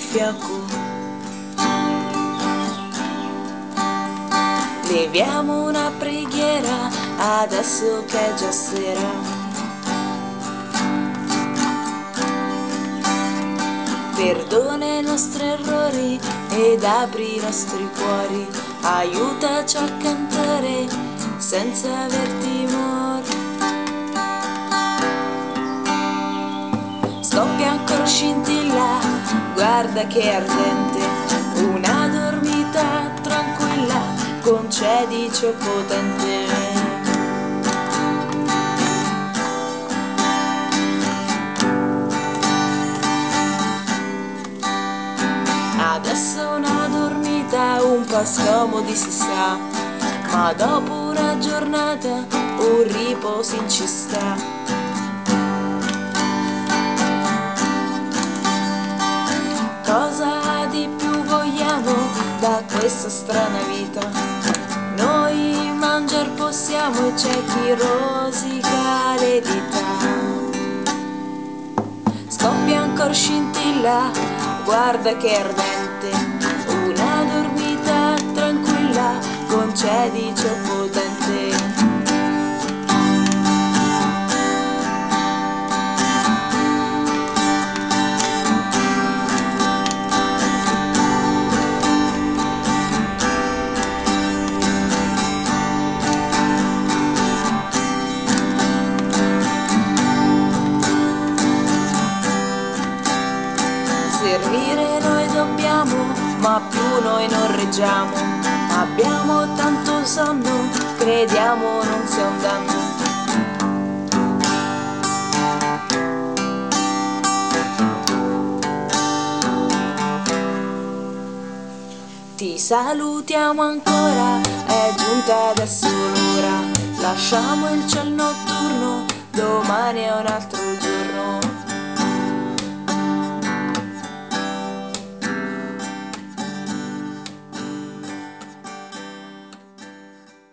fianco. Leviamo una preghiera adesso che è già sera. Perdona i nostri errori ed apri i nostri cuori, aiutaci a cantare senza aver timore. Scoppia ancora scintilla, guarda che è ardente, una dormita tranquilla, concedici o potente. Adesso una dormita un po' scomodi si sa, ma dopo una giornata un riposo ci sta. Cosa di più vogliamo da questa strana vita? Noi mangiar possiamo e c'è chi rosica le dita. Scoppia ancora scintilla, guarda che è ardente, una dormita tranquilla, concedici o potente. Servire noi dobbiamo, ma più noi non reggiamo. Abbiamo tanto sonno, crediamo non sia un danno. Ti salutiamo ancora, è giunta adesso l'ora. Lasciamo il cielo notturno, domani è un altro giorno.